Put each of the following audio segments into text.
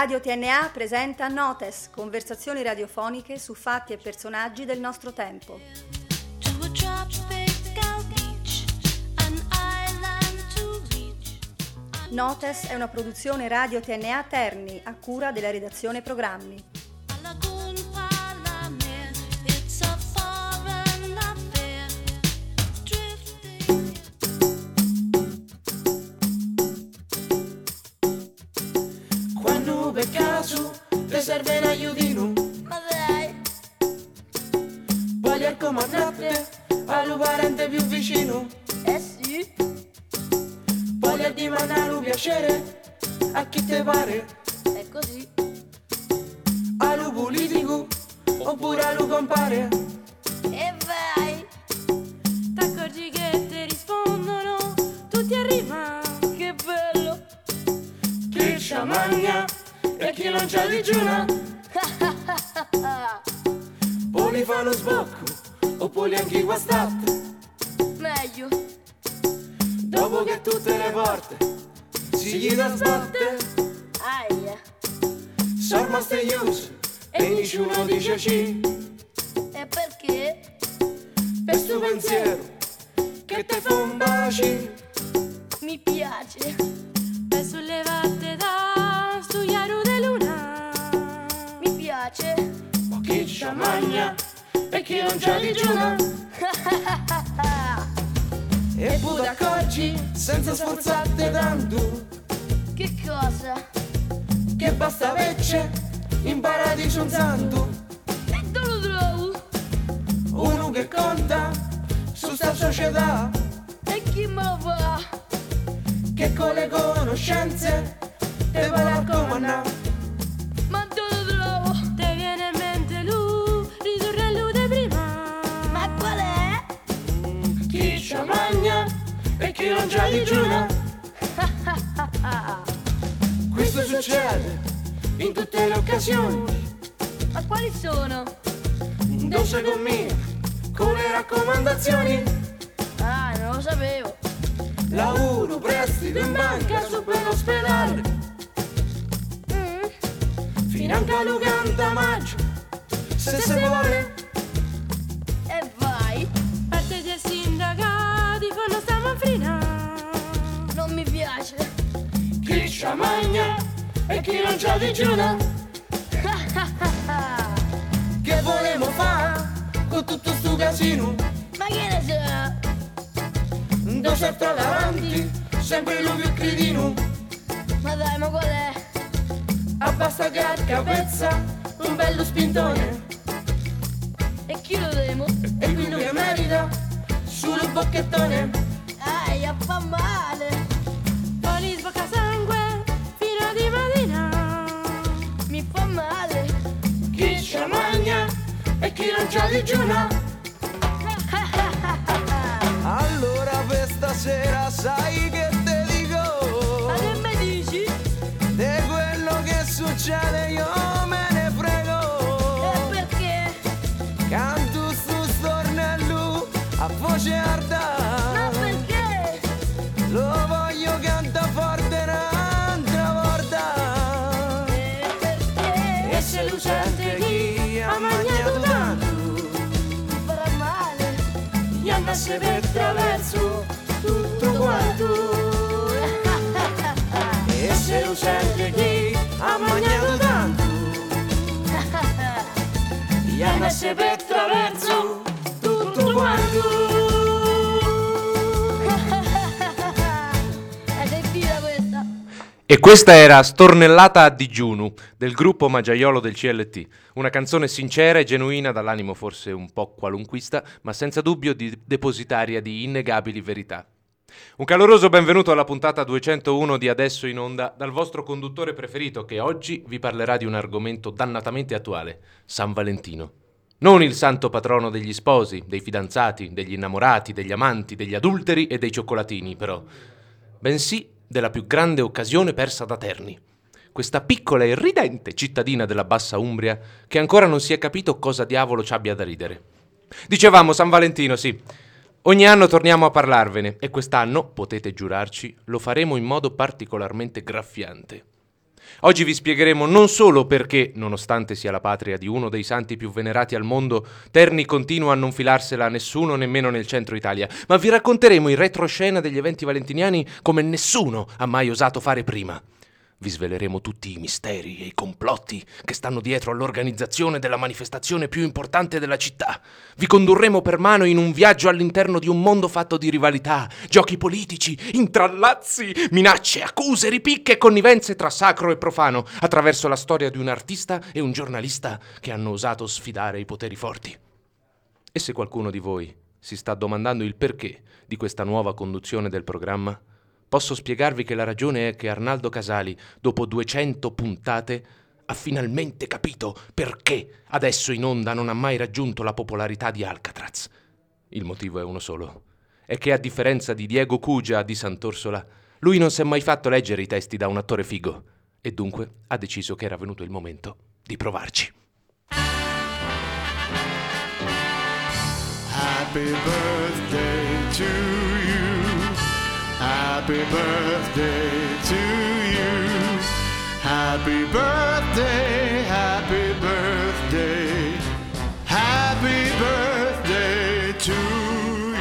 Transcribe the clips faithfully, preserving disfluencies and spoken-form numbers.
Radio T N A presenta Notes, conversazioni radiofoniche su fatti e personaggi del nostro tempo. Notes è una produzione Radio T N A Terni a cura della redazione programmi. Quando per caso ti serve un aiutino, Ma dai, voglio accomandare al parente più vicino, eh sì, voglio dimandare un piacere a chi te pare, è così. allo politico oppure allo compare. E vai, T'accorgi che ti rispondono tutti a rima. che bello. Chi c'ha magna e chi non c'ha digiuna, poi fa lo sbocco oppure anche guastate, Meglio, dopo che tutte le porte si gli da sbatte, aia, sono rimaste chiuse e nessuno dice sì. e perché? Per sto pensiero che te fa un baci, Mi piace, Per sollevate da studiare de luna. mi piace. ma chi c'ha magna e chi non c'ha digiuna, e poi t'accorgi senza sforzarti tanto Che cosa? che basta vecce in paradiso un santo, E dove lo trovo? uno che conta su sta società, E chi me lo fa? che con le conoscenze te va a raccomandare. Ma dove lo trovo? Te viene in mente lui, ritornello di prima. Ma qual è? Chi c'ha magna e chi non c'ha digiuna, questo succede in tutte le occasioni, Ma quali sono? doce con me con le raccomandazioni, Ah, non lo sapevo. lavoro, prestito in banca, su per l'ospedale, Mm, fino anche a Lucanta maggio, se si vuole. e vai, Parte di sindacati fanno sta manfrina. non mi piace. Chi c'ha magna e chi non c'ha digiuna, che volemo fare con tutto sto casino, Ma che ne so? do certo davanti, sempre lui più cretino, Ma dai, ma qual è? abbassa carca pezza, un bello spintone, E chi lo temo? e quello che merita, sul bocchettone, Aia, fa male. Poi sbocca sangue fino a di mattina. Mi fa male. chi c'ha magna e chi non c'ha digiuna. Allora per stasera sai che te dico, Ma che mi dici? di quello che succede io me ne E frego, perché? canto sto stornello a voce Ma arda, perché? lo voglio cantare forte un'altra volta, E perché? e se lo sente chi ha mangiato tanto, Mi farà male. gli andasse per attraverso tutto quanto, e se lo sente chi ha mangiato tanto, gli andasse per attraverso tutto quanto. Ed è via questa. E questa era Stornellata a digiunu del gruppo Magiaiolo del C L T, una canzone sincera e genuina dall'animo forse un po' qualunquista, ma senza dubbio di depositaria di innegabili verità. Un caloroso benvenuto alla puntata duecentouno di Adesso in Onda dal vostro conduttore preferito che oggi vi parlerà di un argomento dannatamente attuale, San Valentino. Non il santo patrono degli sposi, dei fidanzati, degli innamorati, degli amanti, degli adulteri e dei cioccolatini, però, bensì della più grande occasione persa da Terni. Questa piccola e ridente cittadina della Bassa Umbria che ancora non si è capito cosa diavolo ci abbia da ridere. Dicevamo San Valentino, sì. Ogni anno torniamo a parlarvene e quest'anno, potete giurarci, lo faremo in modo particolarmente graffiante. Oggi vi spiegheremo non solo perché, nonostante sia la patria di uno dei santi più venerati al mondo, Terni continua a non filarsela a nessuno nemmeno nel centro Italia, ma vi racconteremo in retroscena degli eventi valentiniani come nessuno ha mai osato fare prima. Vi sveleremo tutti i misteri e i complotti che stanno dietro all'organizzazione della manifestazione più importante della città. Vi condurremo per mano in un viaggio all'interno di un mondo fatto di rivalità, giochi politici, intrallazzi, minacce, accuse, ripicche e connivenze tra sacro e profano, attraverso la storia di un artista e un giornalista che hanno osato sfidare i poteri forti. E se qualcuno di voi si sta domandando il perché di questa nuova conduzione del programma, posso spiegarvi che la ragione è che Arnaldo Casali, dopo duecento puntate, ha finalmente capito perché adesso in onda non ha mai raggiunto la popolarità di Alcatraz. Il motivo è uno solo. È che a differenza di Diego Cugia di Sant'Orsola, lui non si è mai fatto leggere i testi da un attore figo e dunque ha deciso che era venuto il momento di provarci. Happy birthday to you. Happy birthday to you. Happy birthday, happy birthday. Happy birthday to you.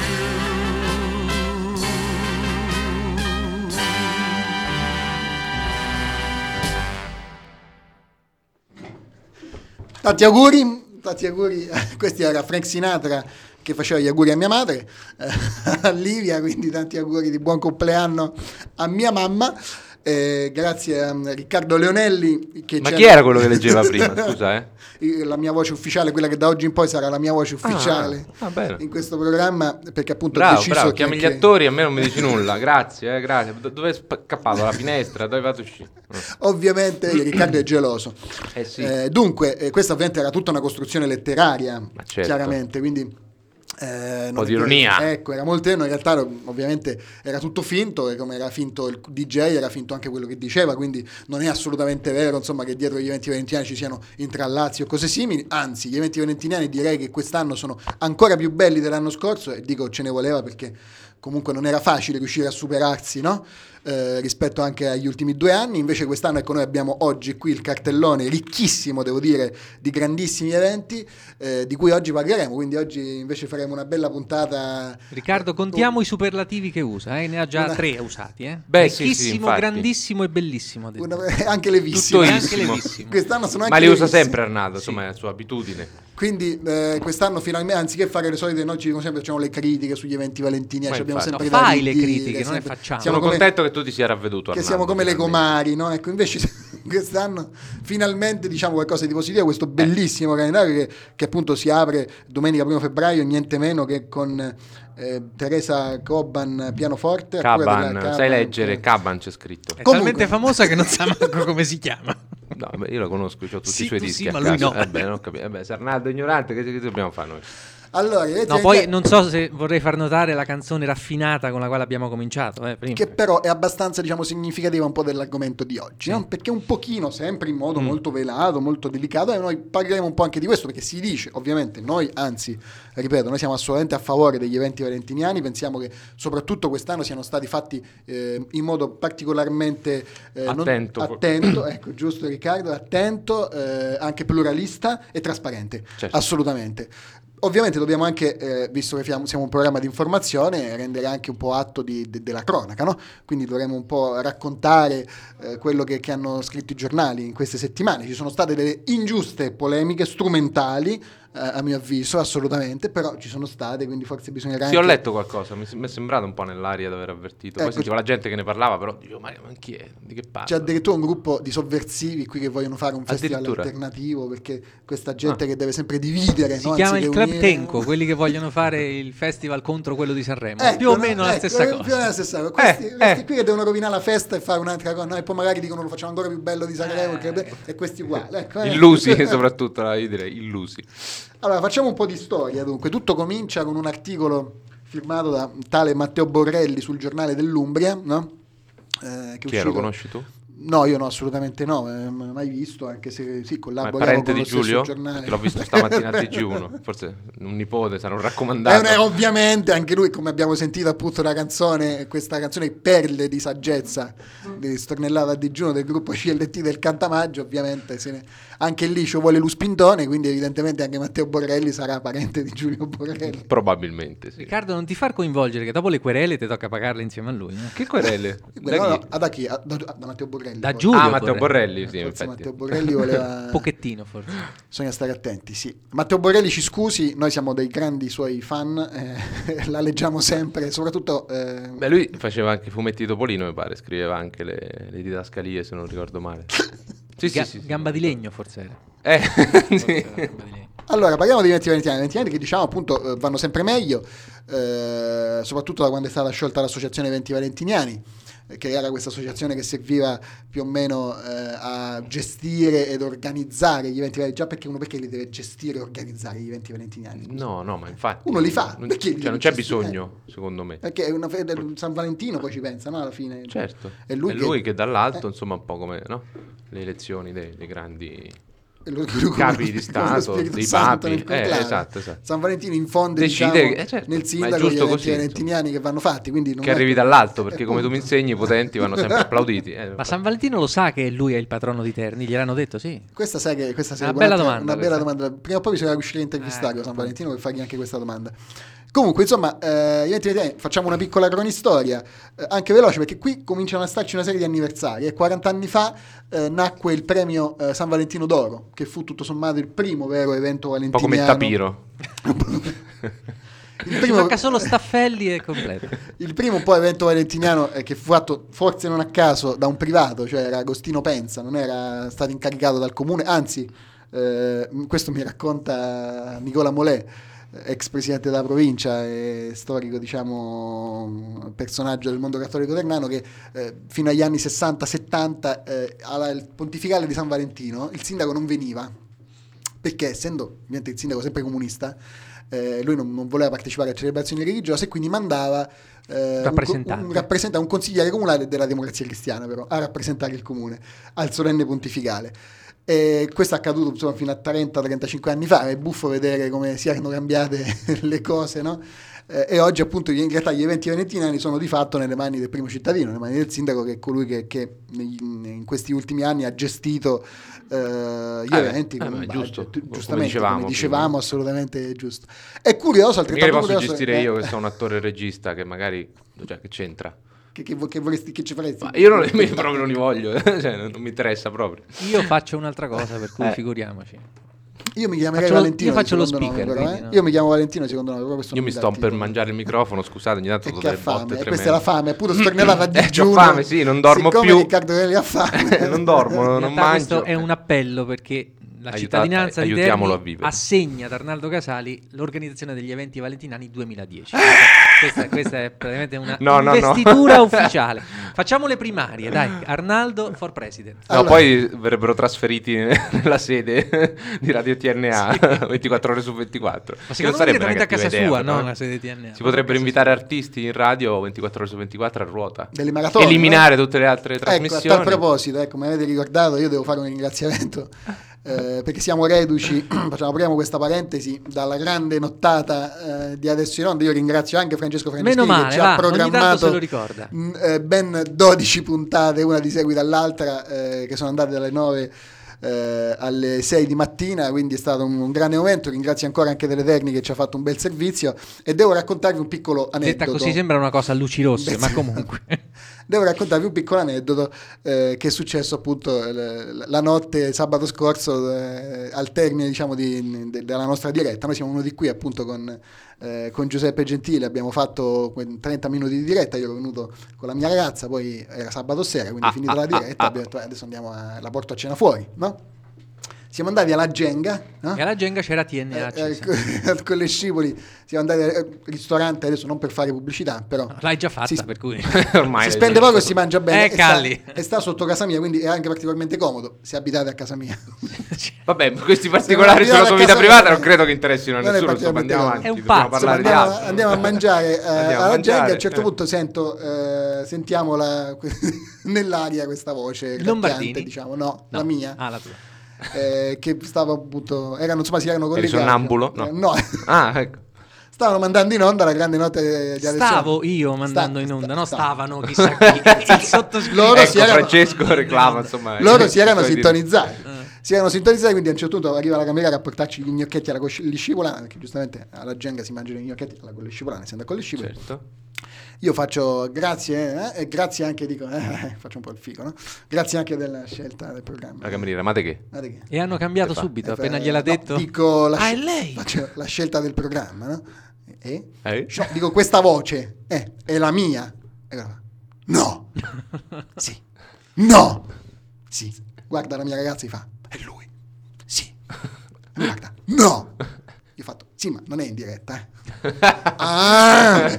Tanti auguri, tanti auguri. Questo era Frank Sinatra che faceva gli auguri a mia madre, eh, a Livia, quindi tanti auguri di buon compleanno a mia mamma. Eh, grazie a Riccardo Leonelli. Che Ma c'era... chi era quello che leggeva prima? Scusa, eh? La mia voce ufficiale, quella che da oggi in poi sarà la mia voce ufficiale ah, ah, in questo programma, perché appunto bravo, ho deciso bravo. che, Chiami che... gli attori, a me non mi dici nulla. Grazie, eh, grazie. Do- dove è scappato? La finestra? Dove è fatto uscire? Ovviamente Riccardo è geloso. Eh sì. Eh, dunque, eh, questa ovviamente era tutta una costruzione letteraria, Ma certo. chiaramente, quindi Eh, un po' di ironia. Ecco, era molto, no, in realtà ovviamente era tutto finto, e come era finto il D J era finto anche quello che diceva, quindi non è assolutamente vero, insomma, che dietro gli eventi valentiniani ci siano intrallazzi o cose simili. Anzi, gli eventi valentiniani direi che quest'anno sono ancora più belli dell'anno scorso, e dico ce ne voleva, perché comunque non era facile riuscire a superarsi, no? Eh, rispetto anche agli ultimi due anni. Invece quest'anno, ecco, noi abbiamo oggi qui il cartellone ricchissimo, devo dire, di grandissimi eventi, eh, di cui oggi parleremo. Quindi oggi invece faremo una bella puntata. Riccardo, contiamo uh, i superlativi che usa, eh? Ne ha già una... tre usati, eh? Beh, ricchissimo, sì, sì, grandissimo e bellissimo. Una... anche levissimo. Anche levissimo. Quest'anno sono anche Ma li levissimi. usa sempre Arnaldo, sì. Insomma, è la sua abitudine. Quindi eh, quest'anno finalmente, anziché fare le solite, noi ci dicono sempre, facciamo le critiche sugli eventi valentiniani, abbiamo sempre no, da fai le ridire, critiche, sempre. non le facciamo. Sono come... contento che tu ti sia ravveduto, che Arnaldo, siamo come le finalmente. comari, no? Ecco, invece quest'anno finalmente diciamo qualcosa di positivo, questo bellissimo calendario che, che appunto si apre domenica primo febbraio, niente meno che con eh, Teresa Coban pianoforte. Caban, Caban, sai leggere, che... Caban c'è scritto. È Comunque... talmente famosa che non sa manco come si chiama. No, beh, io la conosco, ho tutti Sì, i suoi tu dischi sì, a ma lui casa. no. Eh beh, non capi- eh beh, se Arnaldo è ignorante, che, che dobbiamo fare noi? Allora, No, poi non so se vorrei far notare la canzone raffinata con la quale abbiamo cominciato, eh, prima. che però è abbastanza, diciamo, significativa un po' dell'argomento di oggi, no? Perché un pochino, sempre in modo Mm. molto velato, molto delicato, e noi parleremo un po' anche di questo, perché si dice, ovviamente, noi, anzi, ripeto, noi siamo assolutamente a favore degli eventi valentiniani, pensiamo che soprattutto quest'anno siano stati fatti eh, in modo particolarmente eh, non- Attento. attento, ecco, giusto Riccardo, attento, eh, anche pluralista e trasparente, Certo. assolutamente. Ovviamente dobbiamo anche, eh, visto che siamo, siamo un programma di informazione, rendere anche un po' atto di, de, della cronaca, no? Quindi dovremo un po' raccontare eh, quello che, che hanno scritto i giornali in queste settimane. Ci sono state delle ingiuste polemiche strumentali, eh, a mio avviso, assolutamente, però ci sono state, quindi forse bisognerà Sì, anche... ho letto qualcosa, mi, mi è sembrato un po' nell'aria di aver avvertito. Poi Ecco. sentivo la gente che ne parlava, però dicevo, ma, ma chi è? Di che parla? C'è addirittura un gruppo di sovversivi qui che vogliono fare un festival Addirittura? alternativo, perché questa gente Ah. che deve sempre dividere, Si no? chiama il Anziché Club unire- Tenco, quelli che vogliono fare il festival contro quello di Sanremo. Ecco, più o no? meno la Ecco, stessa più o cosa. meno la stessa cosa. Questi, Eh, questi eh. qui che devono rovinare la festa e fare un'altra cosa, no? E poi magari dicono lo facciamo ancora più bello di Sanremo, Eh. che- e questi uguali. Ecco, eh. Illusi, soprattutto, io direi illusi. Allora, facciamo un po' di storia, dunque. Tutto comincia con un articolo firmato da tale Matteo Borrelli sul giornale dell'Umbria, no? Eh, che è Chi è, lo uscito- conosci tu? No, io no, assolutamente no, eh, mai visto, anche se sì, Ma è collaboriamo parente con di lo stesso Giulio? giornale. Perché l'ho visto stamattina al T G uno, forse un nipote, sarà un Eh, raccomandato. eh, ovviamente anche lui, come abbiamo sentito appunto la canzone, questa canzone Perle di saggezza di Stornellata a digiuno del gruppo C L T del Cantamaggio, ovviamente se ne... anche lì ci vuole lo spintone, quindi evidentemente anche Matteo Borrelli sarà parente di Giulio Borrelli. Probabilmente sì. Riccardo, non ti far coinvolgere che dopo le querele ti tocca pagarle insieme a lui. eh? Che querele? Beh, no, Da no, chi? ah, da chi? Ah, Da, da Matteo Borrelli. Da poi. Giulio Ah, Matteo Borrelli, sì, Forse infatti. Matteo Borrelli voleva... Un pochettino forse. Bisogna stare attenti, sì. Matteo Borrelli ci scusi, noi siamo dei grandi suoi fan, eh, la leggiamo sempre, soprattutto... eh, Beh, lui faceva anche fumetti di Topolino, mi pare, scriveva anche le, le didascalie, se non ricordo male. Sì, Ga- sì, sì, sì. gamba di legno forse era. Eh, Forse sì. era gamba di legno. Allora, parliamo di venti valentiniani, ventiniani che diciamo appunto eh, vanno sempre meglio, eh, soprattutto da quando è stata sciolta l'associazione venti valentiniani, eh, che era questa associazione che serviva più o meno eh, a gestire ed organizzare gli eventi valentiniani, già perché uno perché li deve gestire e organizzare gli eventi valentiniani? Scusa. No, no, ma infatti... Uno li fa, Non, perché li cioè, non deve c'è gestire? bisogno, secondo me. Perché è una fede, San Valentino poi ci pensa, no? Alla fine. Certo. È lui, È lui che, dall'alto, eh, insomma, un po' come no? le elezioni dei, dei grandi... è lui- lui come- capi di come Stato, lo Spirito dei Santo papi. nel conclave. Eh, esatto, esatto. San Valentino infonde Decide diciamo, che- eh, certo, nel ma è sindaco gli giusto eventi così, valentiniani che vanno fatti, quindi non Che è arrivi che- dall'alto, perché eh, come tu mi appunto. insegni, i potenti vanno sempre applauditi. Eh, Ma San Valentino lo sa che lui è il patrono di Terni? Gliel'hanno detto, sì. Questa sai che questa Una sarebbe bella un'altra- domanda una bella questa. domanda. Prima o poi bisogna riuscire a intervistarlo Ecco. San Valentino per fargli anche questa domanda. Comunque, insomma, eh, gli eventi valentiniani, facciamo una piccola cronistoria, eh, anche veloce, perché qui cominciano a starci una serie di anniversari. E quaranta anni fa eh, nacque il premio eh, San Valentino d'Oro, che fu tutto sommato il primo vero evento un po' valentiniano. come il tapiro. Il Ci primo, manca solo Staffelli e completo. il primo poi evento valentiniano eh, che fu fatto forse non a caso da un privato, cioè era Agostino Pensa, non era stato incaricato dal comune, anzi eh, questo mi racconta Nicola Molè, ex presidente della provincia e storico, diciamo, personaggio del mondo cattolico ternano, che eh, fino agli anni sessanta settanta eh, al pontificale di San Valentino il sindaco non veniva, perché essendo ovviamente il sindaco sempre comunista, eh, lui non, non voleva partecipare a celebrazioni religiose e quindi mandava eh, un, Rappresentante. un, rappresenta- un consigliere comunale della Democrazia Cristiana però a rappresentare il comune al solenne pontificale. E questo è accaduto insomma, fino a trenta trentacinque anni fa. È buffo vedere come si erano cambiate le cose, no? Eh, e oggi appunto in realtà gli eventi valentiniani sono di fatto nelle mani del primo cittadino, nelle mani del sindaco, che è colui che, che negli- in questi ultimi anni ha gestito eh, gli Eh, eventi eh, con ma un è budget, giusto, come giustamente, dicevamo come dicevamo prima. assolutamente giusto. È curioso, Mica li altrettanto posso curioso, gestire eh, io che sono un attore e regista che magari... Cioè, che c'entra? che, che, che vorresti che ci faresti? Ma io non, io proprio non li voglio, cioè, non, non mi interessa proprio. Io faccio un'altra cosa, per cui Eh. figuriamoci. Io mi chiamerei Faccio lo- Valentino. io faccio di lo secondo nome, speaker, però, quindi, eh. no? Io mi chiamo Valentino secondo nome, però questo Io non mi dà sto il per titolo. mangiare il microfono, scusate, ogni tanto E do che ha delle botte fame, eh, tremende. questa è la fame, appunto stornellata di Eh, c'ho digiuno. fame, sì, non dormo Siccome più. Riccardo Relli ha fame. non dormo, In non realtà mangio. questo è un appello perché la Aiuta- cittadinanza di aiutiamolo Terni a vivere. assegna ad Arnaldo Casali l'organizzazione degli eventi valentinani duemiladieci. questa, questa è praticamente una No, no, no. investitura ufficiale. Facciamo le primarie, dai. Arnaldo for president. No, Allora- poi verrebbero trasferiti nella sede di Radio T N A ventiquattro ore su ventiquattro. Ma Che secondo non me sarebbe una direttamente a casa cattiva idea, sua, però, no? eh. La sede T N A. Si potrebbero invitare artisti in radio ventiquattro ore su ventiquattro a ruota. Delle maratone, Eliminare tutte le altre Ecco, a trasmissioni. tal proposito, ecco, come avete ricordato, io devo fare un ringraziamento eh, perché siamo reduci, facciamo apriamo questa parentesi, dalla grande nottata eh, di Adesso in Onda. Io ringrazio anche Francesco Franceschini Meno male, che ci va, ha ogni tanto se programmato lo ricorda. mh, eh, ben dodici puntate, una di seguito all'altra, eh, che sono andate dalle nove eh, alle sei di mattina, quindi è stato un, un grande momento. Ringrazio ancora anche Teletecniche che ci ha fatto un bel servizio e devo raccontarvi un piccolo aneddoto. Detta così sembra una cosa a luci rosse, Beh, ma sì. comunque. Devo raccontarvi un piccolo aneddoto eh, che è successo appunto eh, la, la notte sabato scorso eh, al termine diciamo di, de, della nostra diretta. Noi siamo venuti qui appunto con, eh, con Giuseppe Gentile, abbiamo fatto trenta minuti di diretta, io ero venuto con la mia ragazza, poi era sabato sera, quindi Ah, finita ah, la diretta ah, abbiamo detto "Eh, adesso andiamo a, la porto a cena fuori", no? siamo andati alla Genga, no? E alla Genga c'era T N A Eh, eh, con le scivoli siamo andati al ristorante, adesso non per fare pubblicità, però l'hai già fatta, si, per cui ormai si spende poco e si mangia bene. Eh, e, sta, Calli. e sta sotto casa mia, quindi è anche particolarmente comodo se abitate a casa mia. Vabbè, questi particolari sulla tua vita privata non credo che interessino a Non è nessuno. Insomma, andiamo particolarmente avanti. È un dobbiamo pazzo, parlare di andiamo, altro. andiamo a mangiare eh, Andiamo a alla mangiare, Genga. A un certo eh. punto sento eh, sentiamo la, nell'aria questa voce Lombardini? gracchiante, diciamo, no, No. la mia. Ah, la tua. eh, che stava appunto erano insomma si erano Eri collegati. sonnambulo? Eh, No. no. Ah, ecco. Stavano mandando in onda la grande notte di Alessandro. Stavo io mandando Sta- in onda, sta- no sta- stavano chissà chi. Il sottoscritto. Loro Ecco, si erano- Francesco reclama, insomma. Loro si erano i suoi sintonizzati. Eh. Si erano sintonizzati, quindi a un certo punto arriva la cameriera a portarci gli gnocchetti alla cosci- gli scivolani, perché giustamente alla Genga si mangiano gli gnocchetti alla con le scivolane, si andava con le diritti. scivolane. Certo. Io faccio grazie, eh, e grazie anche, dico, eh, faccio un po' il figo, no? Grazie anche della scelta del programma. La cameriera, ma te che? Guardate che- E hanno cambiato Che fa? subito, eh, appena fa- gliel'ha no, detto. Dico la, Ah, è scel- lei? faccio la scelta del programma, no? E? Eh? No, dico, questa voce eh, è la mia. E allora, no. Sì. No. Sì. Guarda la mia ragazza e fa, è lui. Sì. E mi guarda, no. Io ho fatto, sì, ma non è in diretta, eh. Ah.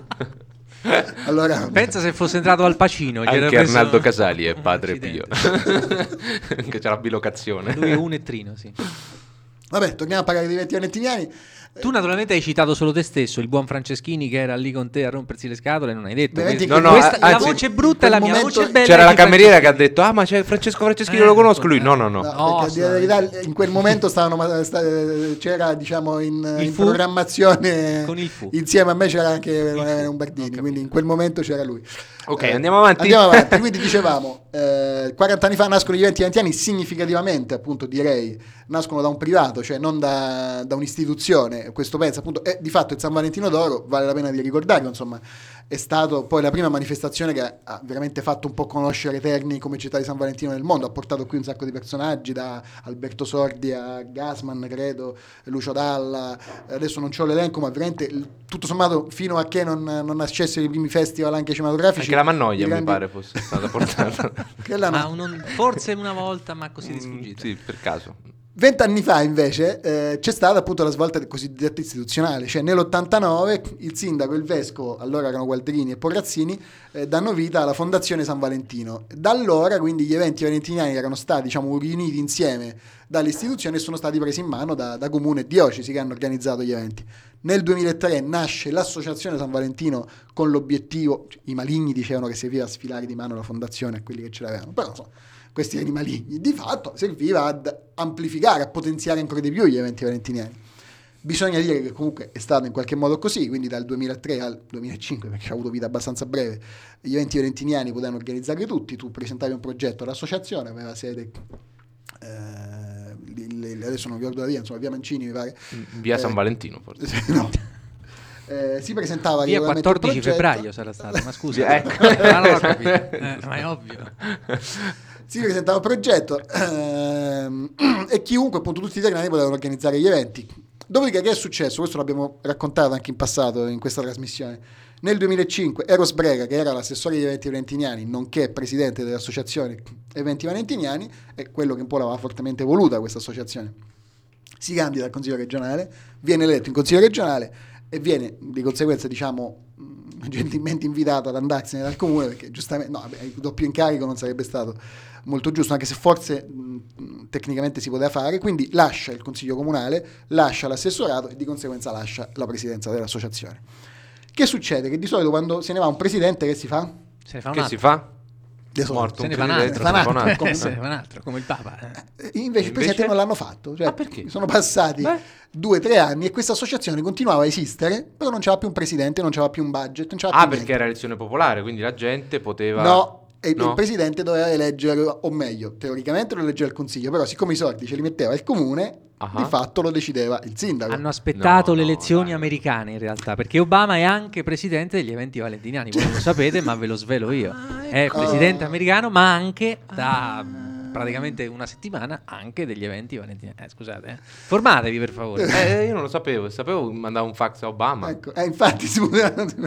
Allora, Pensa se fosse entrato Al Pacino. gli era Anche preso- Arnaldo Casali è padre Accidenti. Pio. Che c'è la bilocazione. Lui è un ettrino, sì. vabbè, torniamo a parlare di eventi valentiniani. Tu naturalmente hai citato solo te stesso, il buon Franceschini che era lì con te a rompersi le scatole, non hai detto. Veramente Questa- in quel- questa- no, la anzi, voce brutta è la in quel mia, la voce momento- bella C'era è la di cameriera che ha Franceschini. detto: ah, ma c'è Francesco Franceschini, Eh, lo conosco lui. eh. No, no, no. No, No, perché a dire la assolutamente. verità, in quel momento stavano, sta- c'era diciamo in, Il in fu? programmazione Con il fu. insieme a me c'era anche un Bardini, quindi in quel momento c'era lui. Ok, Eh, andiamo avanti. Andiamo avanti. Quindi dicevamo, eh, quaranta anni fa nascono gli eventi valentiniani, significativamente appunto direi nascono da un privato, cioè non da, da un'istituzione. Questo pensa appunto, e di fatto il San Valentino d'Oro vale la pena di ricordarlo, insomma è stato poi la prima manifestazione che ha veramente fatto un po' conoscere Terni come città di San Valentino nel mondo, ha portato qui un sacco di personaggi, da Alberto Sordi a Gassman, credo, Lucio Dalla, adesso non c'ho l'elenco, ma veramente il- tutto sommato fino a che non, non nascessero i primi festival anche cinematografici. Anche la Mannoia i mi grandi- pare fosse stata portata. Quella no. Ma un- forse una volta, ma così di sfuggita. Sì, per caso. Vent'anni fa invece eh, c'è stata appunto la svolta cosiddetta istituzionale, cioè nell'ottantanove il sindaco, il vescovo, allora erano Gualdrini e Porrazzini, eh, danno vita alla Fondazione San Valentino. Da allora quindi gli eventi valentiniani erano stati diciamo riuniti insieme dalle istituzioni e sono stati presi in mano da, da comune e diocesi che hanno organizzato gli eventi. Nel duemilatré nasce l'Associazione San Valentino con l'obiettivo, cioè, i maligni dicevano che serviva a sfilare di mano la fondazione a quelli che ce l'avevano, però insomma questi erano i maligni, di fatto serviva ad amplificare, a potenziare ancora di più gli eventi valentiniani. Bisogna dire che comunque è stato in qualche modo così, quindi dal duemilatré al duemilacinque, perché ha avuto vita abbastanza breve, gli eventi valentiniani potevano organizzarli tutti, tu presentavi un progetto all'associazione, aveva sede, eh, li- li- adesso non ricordo la via, insomma via Mancini mi pare. Via Eh, San Valentino, forse. no. Eh, si presentava Via regolarmente un quattordici progetto. febbraio sarà stato, ma scusa. Ecco. Ah, non ho capito. Eh, ma è ovvio. Si presentava un progetto ehm, e chiunque, appunto tutti gli italiani potevano organizzare gli eventi. Dopodiché che è successo? Questo l'abbiamo raccontato anche in passato in questa trasmissione. Nel duemilacinque Eros Brega, che era l'assessore degli eventi valentiniani, nonché presidente dell'associazione Eventi Valentiniani, è quello che un po' l'aveva fortemente voluta questa associazione, si candida al Consiglio regionale, viene eletto in Consiglio regionale e viene di conseguenza diciamo mh, gentilmente invitato ad andarsene dal comune, perché giustamente no, vabbè, il doppio incarico non sarebbe stato molto giusto, anche se forse mh, tecnicamente si poteva fare, quindi lascia il Consiglio comunale, lascia l'assessorato e di conseguenza lascia la presidenza dell'associazione. Che succede? Che di solito quando se ne va un presidente che si fa? Se ne fa un Che altro. si fa? Adesso Morto Se un ne fa un presidente, altro. se ne fa un Se ne fa un altro. Eh, se ne fa un altro, come il Papa. eh. Eh, Invece il presidente non l'hanno fatto, cioè Ah, perché? sono passati Beh. due o tre anni e questa associazione continuava a esistere, però non c'era più un presidente, non c'era più un budget, non c'era Ah, più perché niente. era elezione popolare, quindi la gente poteva... No, e No? il presidente doveva eleggere, o meglio, teoricamente lo eleggeva il consiglio, però siccome i soldi ce li metteva il comune, Ah. di fatto lo decideva il sindaco. Hanno aspettato No, le no, elezioni dai. americane in realtà, perché Obama è anche presidente degli eventi valentiniani, voi non lo sapete, ma ve lo svelo io. È presidente Oh. americano, ma anche da praticamente una settimana anche degli eventi valentiniani. Eh, scusate, eh. Formatevi per favore. Eh, io non lo sapevo, sapevo mandare un fax a Obama. Ecco, eh, infatti si poteva... Eh.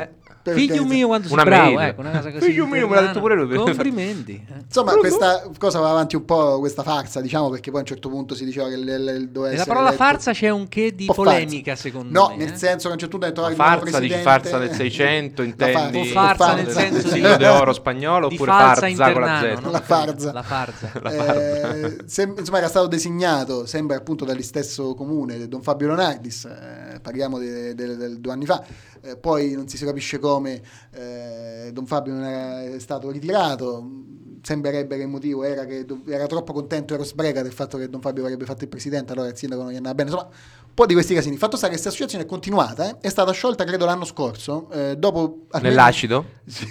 Figlio mio quando sei una bravo, mail. ecco, una cosa così. Figlio mio, me l'ha detto pure lui. Complimenti. eh. Insomma, questa cosa va avanti un po', questa farsa, diciamo, perché poi a un certo punto si diceva che l- l- doveva Nella essere parola eletto- farsa c'è un che di un po' polemica, farsa. secondo No, me. nel eh. senso che a un certo punto ha detto La il nuovo farsa, dici presidente- farsa del seicento, intendi? farsa. O farsa farsa nel del senso di siglo d'oro spagnolo di oppure falsa farza con la internano, Z? no? La farza. La farza. La farsa. Eh, sem- insomma era stato designato sempre appunto dagli stesso comune Don Fabio Leonardis, eh, parliamo di due anni fa, eh, poi non si capisce come eh, Don Fabio non era stato ritirato, sembrerebbe che il motivo era che do- era troppo contento, ero sbrega del fatto che Don Fabio avrebbe fatto il presidente, allora il sindaco non gli andava bene, insomma un po' di questi casini. Il fatto sta che questa associazione è continuata, eh, è stata sciolta credo l'anno scorso, eh, dopo almeno- Nell'acido? Sì.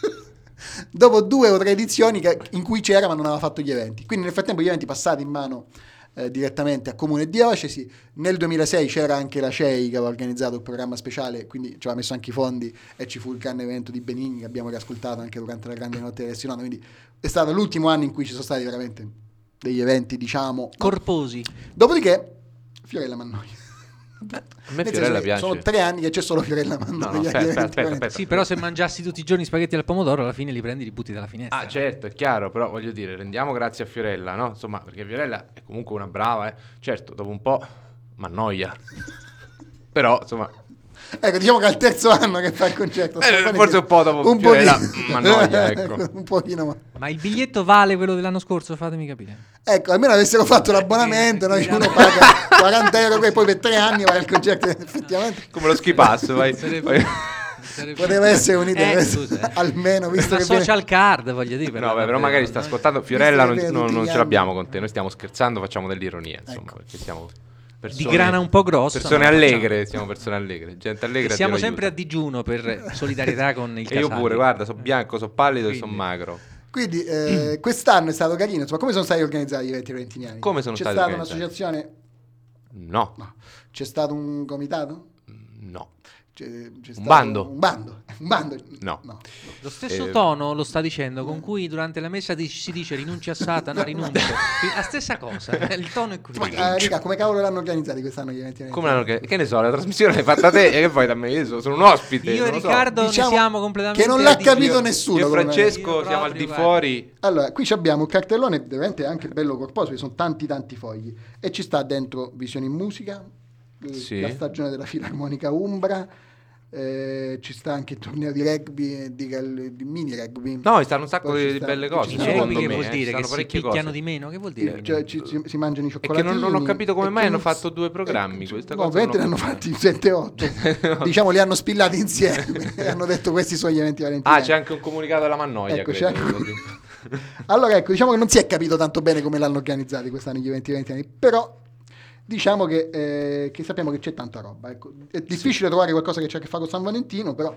Dopo due o tre edizioni che- in cui c'era ma non aveva fatto gli eventi, quindi nel frattempo gli eventi passati in mano eh, direttamente a comune e diocesi. Nel duemilasei c'era anche la C E I che aveva organizzato il programma speciale, quindi ci aveva messo anche i fondi e ci fu il grande evento di Benigni che abbiamo riascoltato anche durante la grande notte del Sinone, quindi è stato l'ultimo anno in cui ci sono stati veramente degli eventi, diciamo, Corposi. dopodiché Fiorella Mannoia. A me Nel senso Fiorella che piace. sono tre anni che c'è solo Fiorella No, Mannoia. no, agli aspetta, eventi aspetta, veramente. aspetta. Sì, però se mangiassi tutti i giorni spaghetti al pomodoro, alla fine li prendi e li butti dalla finestra. Ah, certo, è chiaro, però voglio dire, rendiamo grazie a Fiorella, no? Insomma, perché Fiorella è comunque una brava, eh. Certo, dopo un po' m'annoia. Però, insomma, Ecco, diciamo che è il terzo anno che fa il concerto. Eh, Stefani, forse che- un po' dopo un Fiorella, pochino. m'annoia, ecco. un pochino, ma... Ma il biglietto vale quello dell'anno scorso? Fatemi capire. Ecco, almeno avessero fatto l'abbonamento, no? Uno paga quaranta euro e poi per tre anni va al concerto, effettivamente come lo ski pass, vai. Sarebbe- vai. sarebbe- poteva essere un'idea, Eh, scusa, eh. almeno visto Una che viene- social card, voglio dire. per No, la- beh, però per- magari sta no? ascoltando Fiorella, non, Visto che non- tutti non gli ce anni- l'abbiamo con te, noi stiamo scherzando, facciamo dell'ironia, insomma, Ecco. perché siamo Di persone, grana un po' grossa. persone ma allegre, siamo persone allegre, gente allegra. E siamo Dio sempre a aiuta. digiuno per solidarietà con il E io Casali. pure, guarda, sono bianco, sono pallido e Quindi. sono magro. Quindi eh, quest'anno è stato carino, insomma, come sono stati organizzati gli eventi valentiniani? Come sono C'è stati stata organizzati? un'associazione? No, No. C'è stato un comitato? no. C'è, c'è stato bando? Un bando? Un bando? No. Lo stesso Eh, tono lo sta dicendo con cui durante la messa di- si dice rinunci a Satana, rinuncio. La stessa cosa, eh, il tono è quello. Eh, raga, come cavolo l'hanno organizzati quest'anno gli eventi Come valentiniani? l'hanno, che, che ne so, la trasmissione l'hai fatta te e che poi da me, io sono, sono un ospite. Io e non lo so. Riccardo Diciamo ne siamo completamente che non l'ha a digiuno. capito nessuno. Io e come- Francesco Io siamo al di proprio, fuori. Allora, qui ci abbiamo un cartellone veramente anche bello corposo, ci sono tanti tanti fogli e ci sta dentro Visioni in Musica, l- Sì. la stagione della Filarmonica Umbra, eh, ci sta anche il torneo di rugby e di, gal- di mini rugby. No, ci stanno un sacco Poi ci di sta- belle ci cose, sta- Rugby secondo che me. vuol eh, dire ci che stanno si parecchie picchiano cose. di meno? Che vuol dire? Cioè, ci- ci- si mangiano i E che cioccolatini. non, non ho capito come e mai che hanno non- fatto due programmi. eh, Questa no, cosa ovviamente ne non hanno ho fatti sette otto. Diciamo li hanno spillati insieme e hanno detto questi sono gli eventi valentiniani. Ah, c'è anche un comunicato alla Mannoia, Ecco, credo. c'è anche- Allora ecco, diciamo che non si è capito tanto bene come l'hanno organizzati quest'anno gli eventi valentiniani, però diciamo che, eh, che sappiamo che c'è tanta roba. Ecco. È difficile trovare qualcosa che c'è a che fare con San Valentino, però...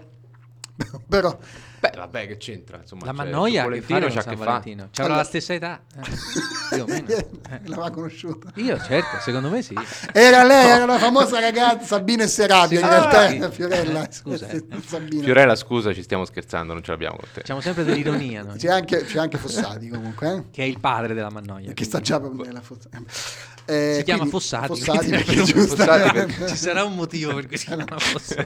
però Beh, vabbè, che c'entra? Insomma, La cioè, Mannoia su che Valentino fare c'ha con San che fa. Valentino? C'avrà Allora- la stessa età? Eh, più o meno. Eh. l'aveva conosciuta. Io certo, secondo me sì. Era lei, era la famosa ragazza Sabina e Serapio, in Sì. realtà Ah, era sì. Fiorella. Scusa, eh. Sabina. Fiorella, scusa, ci stiamo scherzando, non ce l'abbiamo con te. Facciamo sempre dell'ironia noi. C'è anche, c'è anche Fossati comunque, eh? Che è il padre della Mannoia. che quindi. sta già per nella Fossati. Eh, Si chiama quindi- Fossati, Fossati quindi- perché Fossati giustamente- perché- Ci sarà un motivo per cui si chiama Fossati.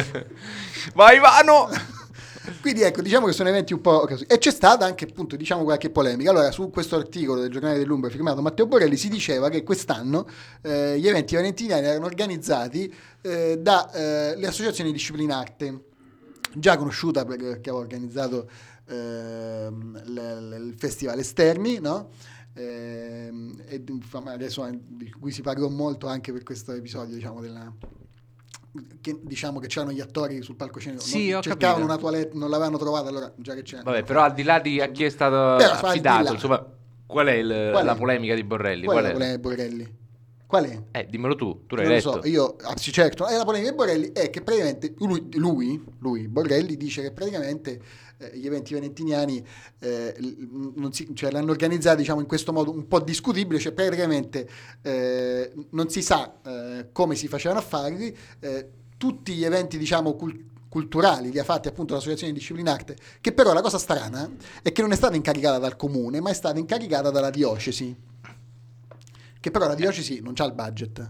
Vai, Vano! Quindi ecco, diciamo che sono eventi un po' così. E c'è stata anche appunto, diciamo, qualche polemica. Allora, su questo articolo del Giornale dell'Umbria firmato Matteo Borelli si diceva che quest'anno eh, gli eventi valentiniani erano organizzati eh, dalle associazioni Disciplinarte, già conosciuta perché aveva organizzato ehm, l- l- il Festival Esterni, no? Ehm, e insomma, adesso eh, di cui si parlò molto anche per questo episodio, diciamo, della... Che, diciamo che c'erano gli attori sul palcoscenico, Sì, non- ho cercavano capito. una toilette, non l'avevano trovata, allora già che c'è. Vabbè, però al di là di a chi è stato Però, fa al di affidato, là. insomma, qual è, il- Qual è? la polemica di Borrelli? Qual, Qual è è? la polemica di Borrelli? Qual è? Eh, dimmelo tu, tu l'hai Non lo letto. so, io ah, sì, certo, eh, la polemica di Borrelli è che praticamente lui, lui, lui Borrelli dice che praticamente eh, gli eventi valentiniani eh, l- non si, cioè, l'hanno organizzati, diciamo, in questo modo un po' discutibile, cioè praticamente eh, non si sa eh, come si facevano a farli, eh, tutti gli eventi, diciamo, cul- culturali li ha fatti appunto l'associazione Disciplinarte, che però la cosa strana è che non è stata incaricata dal comune, ma è stata incaricata dalla diocesi, che però la diocesi non c'ha il budget.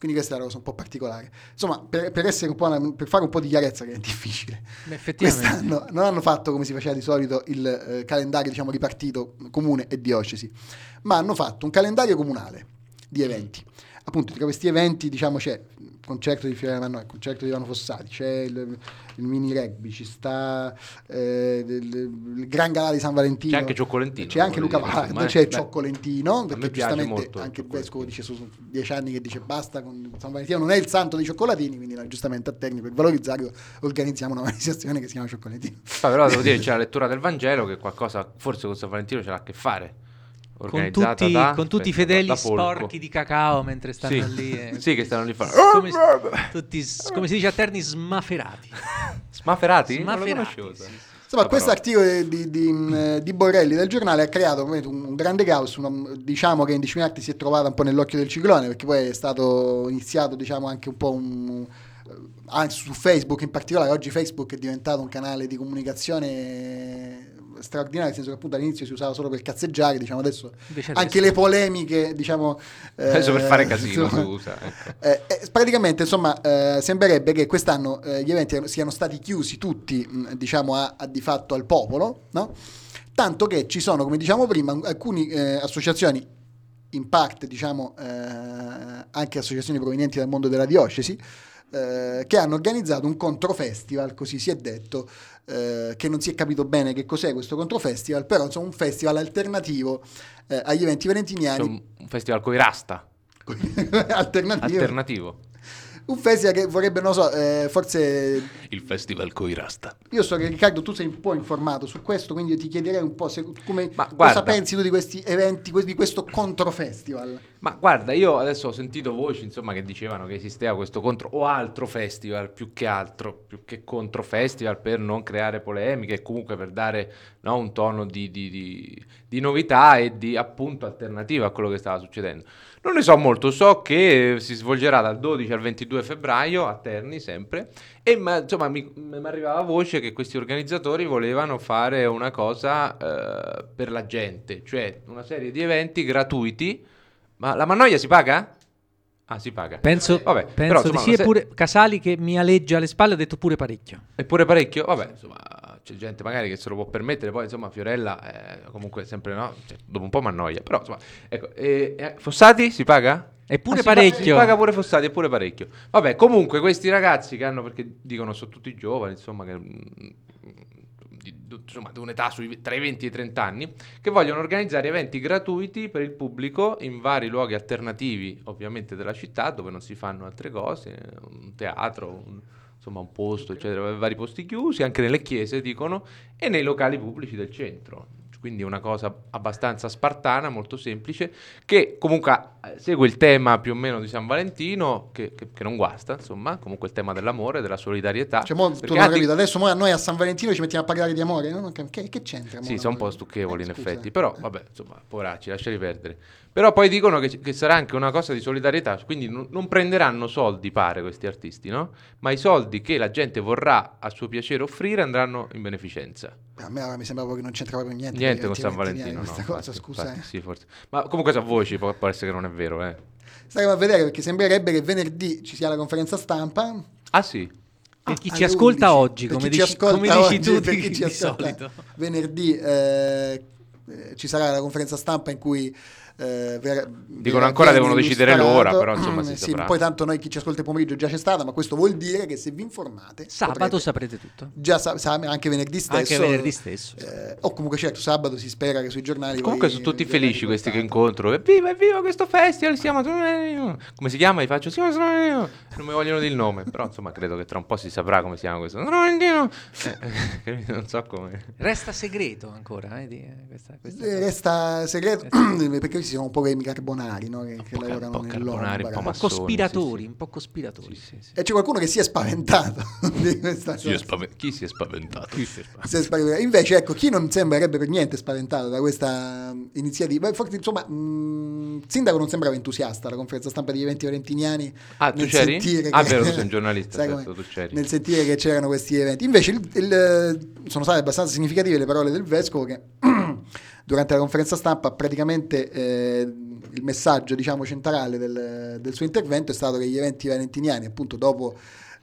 Quindi questa è una cosa un po' particolare. Insomma, per, per, essere un po' una, per fare un po' di chiarezza, che è difficile, Beh, effettivamente. quest'anno non hanno fatto come si faceva di solito il eh, calendario, diciamo, ripartito comune e diocesi, ma hanno fatto un calendario comunale di eventi. Appunto, tra questi eventi, diciamo, c'è il concerto di Fiorella Mannoia, il concerto di Ivano Fossati, c'è il, il mini rugby, ci sta eh, il, il Gran Galà di San Valentino, c'è anche Cioccolentino, c'è anche Luca dire, Vard, insomma, c'è beh, Cioccolentino, perché giustamente molto anche il Cioccolentino. vescovo dice, sono dieci anni che dice basta con San Valentino, non è il santo dei cioccolatini, quindi no, giustamente a Terni, per valorizzarlo, organizziamo una manifestazione che si chiama Cioccolatino. Ah, però devo dire, c'è la lettura del Vangelo che qualcosa forse con San Valentino ce l'ha a che fare. Con tutti, da, con tutti i aspetta, fedeli da Folco. sporchi di cacao mentre stanno Sì. lì. E... Sì, che stanno lì fare. come, tutti, come si dice a Terni, smaferati. Smaferati? Non lo Smaferati, conoscevo. sì, sì. Insomma, La questo parola. articolo di, di, di Borrelli del giornale ha creato un, un grande caos, una- diciamo che in dieci minuti si è trovata un po' nell'occhio del ciclone, perché poi è stato iniziato, diciamo, anche un po' un, anche su Facebook in particolare. Oggi Facebook è diventato un canale di comunicazione straordinario, nel senso che appunto all'inizio si usava solo per cazzeggiare, diciamo adesso, Invece anche adesso- le polemiche, diciamo, Adesso per eh, fare casino insomma, si usa. Ecco. eh, eh, praticamente, insomma, eh, sembrerebbe che quest'anno eh, gli eventi siano stati chiusi tutti, mh, diciamo, a, a di fatto al popolo, no? Tanto che ci sono, come diciamo prima, alcune eh, associazioni, in parte, diciamo, eh, anche associazioni provenienti dal mondo della diocesi, eh, che hanno organizzato un controfestival, così si è detto, eh, che non si è capito bene che cos'è questo controfestival, però insomma un festival alternativo eh, agli eventi C'è valentiniani. un, un festival coi rasta alternativo. alternativo. Un festival che vorrebbe, non so, eh, forse Il festival coi rasta. io so che Riccardo tu sei un po' informato su questo, quindi io ti chiederei un po' se, come, Ma cosa guarda. pensi tu di questi eventi, di questo controfestival. Ma guarda, io adesso ho sentito voci, insomma, che dicevano che esisteva questo contro o altro festival, più che altro, più che contro festival, per non creare polemiche e comunque per dare, no, un tono di, di, di, di novità e di, appunto, alternativa a quello che stava succedendo. Non ne so molto, so che si svolgerà dal dodici al ventidue febbraio a Terni sempre, e ma, insomma mi, mi arrivava voce che questi organizzatori volevano fare una cosa eh, per la gente, cioè una serie di eventi gratuiti. Ma la Mannoia si paga? Ah, si paga. Penso, Vabbè, penso però, di insomma, sì, una se- eppure Casali che mi aleggia alle spalle ha detto pure parecchio. Eppure parecchio? Vabbè, insomma, c'è gente magari che se lo può permettere, poi insomma Fiorella eh, comunque sempre no, cioè, dopo un po' mi annoia, però insomma, ecco, e, e, Fossati si paga? Eppure Ah, si pa- parecchio. si paga pure Fossati, eppure parecchio. Vabbè, comunque questi ragazzi che hanno, perché dicono sono tutti giovani, insomma, che, mm, di, di- insomma, di un'età sui, tra i venti e i trenta anni, che vogliono organizzare eventi gratuiti per il pubblico in vari luoghi alternativi, ovviamente della città, dove non si fanno altre cose, un teatro, un, insomma un posto, eccetera, vari posti chiusi, anche nelle chiese, dicono, e nei locali pubblici del centro. Quindi una cosa abbastanza spartana, molto semplice, che comunque eh, segue il tema più o meno di San Valentino, che, che- che non guasta, insomma, comunque il tema dell'amore, della solidarietà. Cioè, mo, Perché tu non ho anche- capito, adesso mo a noi a San Valentino ci mettiamo a parlare di amore, no? Non cap- che, che c'entra? mo Sì, l'amore? sono un po' stucchevoli Eh, in scusa. effetti, però vabbè, insomma, poveracci, lasciali perdere. Però poi dicono che, che sarà anche una cosa di solidarietà, quindi non, non prenderanno soldi, pare, questi artisti, no? Ma i soldi che la gente vorrà a suo piacere offrire andranno in beneficenza. A me allora mi sembrava che non c'entrava proprio niente. Niente con gli San eventi Valentino, no. valentiniani, questa cosa, infatti, scusa. infatti, eh. sì, forse. Ma comunque sa voci, può, può essere che non è vero, eh. Staremo a vedere, perché sembrerebbe che venerdì ci sia la conferenza stampa. Ah sì? Per chi alle ci ascolta undici. oggi, Per come chi ci dici, ascolta come dici oggi, tu per di, chi ci di ascolta solito. venerdì eh, eh, ci sarà la conferenza stampa in cui eh, ver- Dicono verrà- ancora viene devono decidere illustrato. l'ora, però, insomma, si Eh, sì, saprà. poi tanto noi chi ci ascolta il pomeriggio già c'è stata, ma questo vuol dire che se vi informate Sabato potrete- saprete tutto. già sa- sa- anche venerdì stesso, Anche venerdì stesso. eh, o comunque certo sabato si spera che sui giornali Comunque voi sono tutti vediate felici questi che riportato. incontro. Evviva, evviva questo festival, siamo... Come si chiama? Gli faccio... Siamo... Non mi vogliono dire il nome, però insomma credo che tra un po' si saprà come si chiama questo. Eh, non so come... Resta segreto ancora, vedi? eh, Questa, questa Eh, cosa. Resta segreto perché questi sono un po' quei carbonari, no? che, che po' ca- lavorano un po' carbonari, nell'ombra. un po' Un po' massoni, cospiratori, sì, sì. un po' cospiratori. Sì, sì, sì. E c'è qualcuno che si è spaventato di questa Si è cosa. spaven- Chi si è spaventato? Si è spaventato. Invece, ecco, chi non sembrerebbe per niente spaventato da questa mm, iniziativa, beh, forse, insomma, mm, il sindaco non sembrava entusiasta alla conferenza stampa degli eventi valentiniani. Ah, tu nel c'eri? sentire Ah, che- vero, tu sei un giornalista, Sai certo, com'è? tu c'eri. Nel sentire che c'erano questi eventi. Invece il- il- sono state abbastanza significative le parole del vescovo che durante la conferenza stampa praticamente eh, il messaggio, diciamo, centrale del, del suo intervento è stato che gli eventi valentiniani, appunto dopo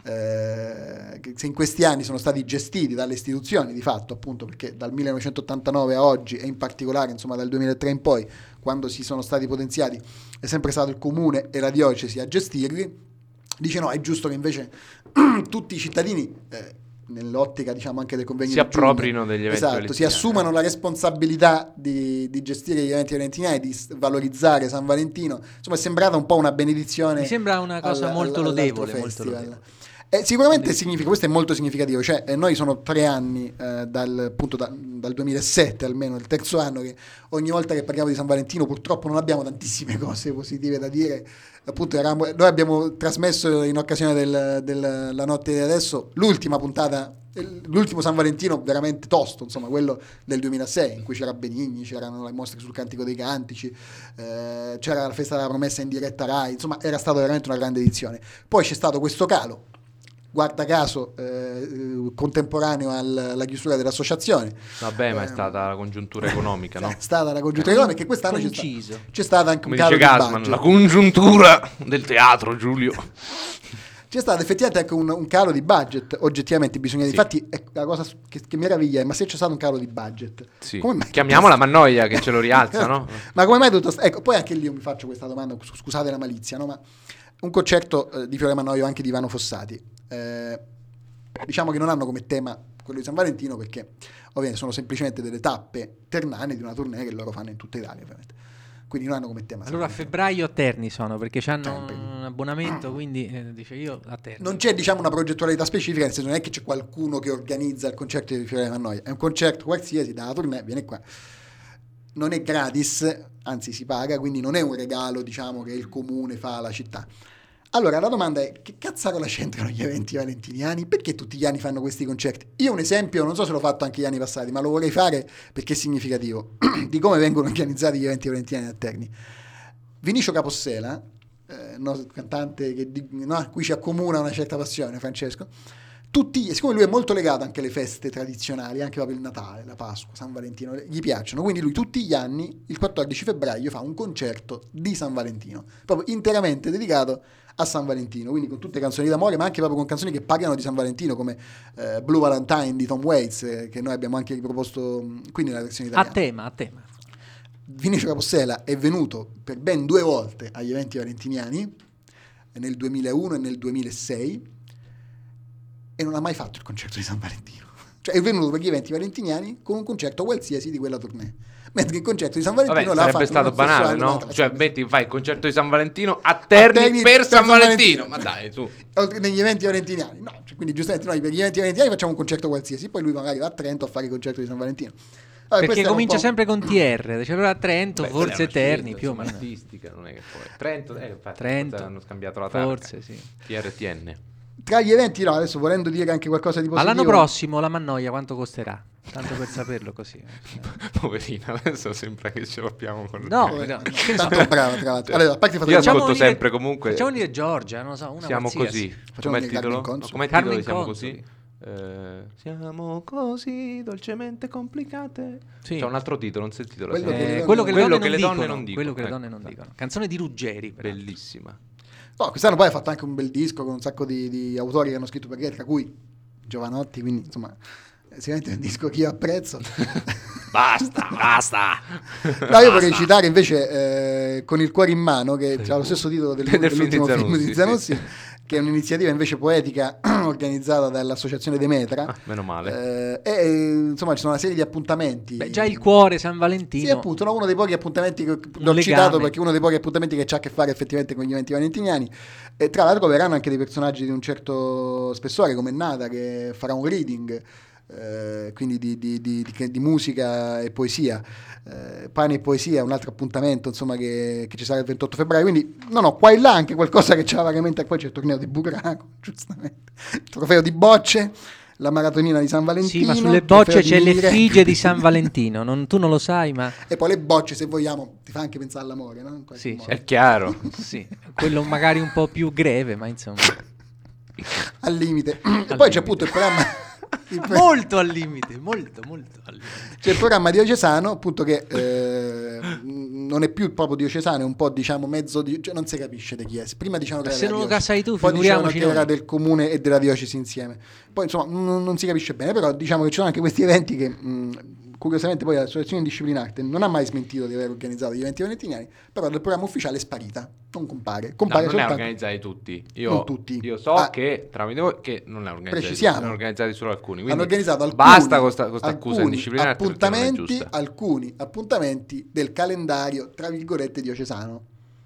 eh, che se in questi anni sono stati gestiti dalle istituzioni di fatto, appunto perché dal millenovecentottantanove a oggi e in particolare insomma dal duemilatré in poi, quando si sono stati potenziati, è sempre stato il comune e la diocesi a gestirli, dice no, è giusto che invece tutti i cittadini eh, nell'ottica diciamo anche del convegno si di approprino giugno, degli eventi esatto, valentiniani. si assumano la responsabilità di, di gestire gli eventi valentiniani, di valorizzare San Valentino. Insomma, è sembrata un po' una benedizione. Mi sembra una cosa al, molto al, lodevole, molto festival. lodevole. Eh, sicuramente significa, questo è molto significativo, cioè eh, noi sono tre anni eh, dal, appunto da, dal duemilasette almeno, il terzo anno, che ogni volta che parliamo di San Valentino purtroppo non abbiamo tantissime cose positive da dire. Appunto eravamo, noi abbiamo trasmesso in occasione del, del, la notte di adesso l'ultima puntata, l'ultimo San Valentino veramente tosto, insomma quello del duemilasei, in cui c'era Benigni, c'erano le mostre sul Cantico dei Cantici, eh, c'era la festa della promessa in diretta Rai, insomma era stata veramente una grande edizione. Poi c'è stato questo calo, guarda caso eh, contemporaneo al, alla chiusura dell'associazione. Vabbè, ma è Eh, stata la congiuntura economica, no? È stata la congiuntura economica, che quest'anno c'è, Coinciso. sta, c'è stata anche Come un calo dice di Gassman, budget. la congiuntura del teatro, Giulio. C'è stato effettivamente anche un, un calo di budget, oggettivamente bisogna dire. Sì. Infatti è la cosa che, che meraviglia è, ma se c'è stato un calo di budget, Sì. come mai- Chiamiamola Mannoia che ce lo rialza, no? ma come mai tutto sta- ecco, poi anche lì io mi faccio questa domanda, sc- scusate la malizia, no? Ma un concerto eh, di Fiore Mannoio, anche di Ivano Fossati, eh, diciamo che non hanno come tema quello di San Valentino, perché ovviamente sono semplicemente delle tappe ternane di una tournée che loro fanno in tutta Italia, ovviamente. Quindi non hanno come tema San Allora a Valentino. febbraio a Terni sono, perché hanno Sempre. un abbonamento, quindi eh, dice io a Terni. Non c'è, diciamo, una progettualità specifica, nel senso non è che c'è qualcuno che organizza il concerto di Fiore Mannoia, è un concerto qualsiasi dalla tournée, viene qua. Non è gratis, anzi si paga, quindi non è un regalo, diciamo, che il comune fa alla città. Allora la domanda è: che cazzarola c'entrano gli eventi valentiniani? Perché tutti gli anni fanno questi concerti? Io un esempio, non so se l'ho fatto anche gli anni passati, ma lo vorrei fare perché è significativo di come vengono organizzati gli eventi valentiniani a Terni. Vinicio Capossela, eh, no, cantante che di, no, a cui ci accomuna una certa passione, Francesco, tutti, siccome lui è molto legato anche alle feste tradizionali, anche proprio il Natale, la Pasqua, San Valentino, gli piacciono, quindi lui tutti gli anni, il quattordici febbraio, fa un concerto di San Valentino, proprio interamente dedicato a San Valentino, quindi con tutte canzoni d'amore, ma anche proprio con canzoni che parlano di San Valentino, come eh, Blue Valentine di Tom Waits, eh, che noi abbiamo anche riproposto mh, qui nella versione A italiana. tema, a tema. Vinicio Capossela è venuto per ben due volte agli eventi valentiniani, nel duemilauno e nel duemilasei, e non ha mai fatto il concerto di San Valentino. Cioè è venuto per gli eventi valentiniani con un concerto qualsiasi di quella tournée, mentre il concerto di San Valentino Vabbè, l'ha sarebbe fatto stato nello stesso banale, anno no? della Cioè, trasmissione. metti, fai il concerto di San Valentino a Terni, Terni per per San San Valentino. Valentino. Ma dai, tu. Oltre- negli eventi valentiniani, no, cioè, quindi giustamente noi per gli eventi valentiniani facciamo un concerto qualsiasi, poi lui magari va a Trento a fare il concerto di San Valentino. Vabbè, Perché questo era un comincia po'- sempre con T R, dice allora a Trento, Beh, quella è forse una Terni, scelta, più o insomma, meno. artistica, non è che poi. Trento, eh, infatti, Trento, forse hanno scambiato la targa. forse sì. T R T N. Tra gli eventi, no, adesso volendo dire anche qualcosa di Ma positivo. l'anno prossimo la Mannoia quanto costerà? Tanto per saperlo così. Poverina, adesso sembra che ce l'abbiamo con No, Eh, no. tanto brava, tra l'altro. Allora, a parte il fatto Io che- ascolto venire- sempre comunque. Facciamo venire Giorgia, non lo so, una Siamo qualsiasi. così. Facciamo Com'è il venire titolo? Carmen No, Consoli. com'è il Carmen titolo? Siamo Consoli. così. Eh, siamo così dolcemente complicate. Sì. C'è un altro titolo, non so il titolo. Quello siamo- che le Eh, donne- quello che le Quello donne, che le non, donne dicono, non dicono. quello che le Ecco, donne non esatto. dicono. Canzone di Ruggeri, peraltro. Bellissima. No, quest'anno poi ha fatto anche un bel disco con un sacco di, di autori che hanno scritto per lei, tra cui Giovanotti, quindi insomma sicuramente è un disco che io apprezzo. Basta, basta. No, io vorrei citare invece eh, Con il cuore in mano, che ha lo stesso titolo del, Del film dell'ultimo di film Zanussi, di sì. Zanussi, che è un'iniziativa invece poetica organizzata dall'associazione Demetra. Ah, meno male. Eh, e insomma ci sono una serie di appuntamenti. Beh, già il cuore San Valentino. Sì, appunto, no, uno dei pochi appuntamenti che l'ho legame. citato perché uno dei pochi appuntamenti che c'ha a che fare effettivamente con gli eventi valentiniani. E tra l'altro verranno anche dei personaggi di un certo spessore, come Nada, che farà un reading, eh, quindi di, di, di, di, di musica e poesia. Eh, Pane e poesia, un altro appuntamento insomma che, che ci sarà il ventotto febbraio. Quindi no, no, qua e là anche qualcosa che c'ha vagamente. Poi c'è il torneo di Bucraco, giustamente, il trofeo di bocce, la maratonina di San Valentino. Sì, ma sulle il trofeo bocce di c'è Mire. l'effigie di San Valentino. Non- tu non lo sai, ma E poi le bocce, se vogliamo, ti fa anche pensare all'amore, no? In qualche Sì, modo. È chiaro. sì, quello magari un po' più greve, ma insomma. Al limite. E poi c'è appunto il programma molto al limite, molto, molto al limite. C'è il programma diocesano, appunto, che eh, non è più proprio diocesano, è un po', diciamo, mezzo di, cioè non si capisce di chi è. Prima dicevano che Se era non lo diocesi, casai tu, poi dicevano figuriamoci che noi. era del comune e della diocesi insieme. Poi insomma non, non si capisce bene, però diciamo che ci sono anche questi eventi che mh, curiosamente poi l'associazione Disciplinarte non ha mai smentito di aver organizzato gli eventi valentiniani, però dal programma ufficiale è sparita, non compare. compare No, non è soltanto... organizzati tutti. Io, Non tutti. io so Ah. che tramite voi che non è organizzati Precisiamo. tutti, sono organizzati solo alcuni. Quindi Hanno organizzato alcuni, basta con questa accusa alcuni indisciplinare perché non è appuntamenti, giusta. alcuni appuntamenti del calendario tra virgolette diocesano,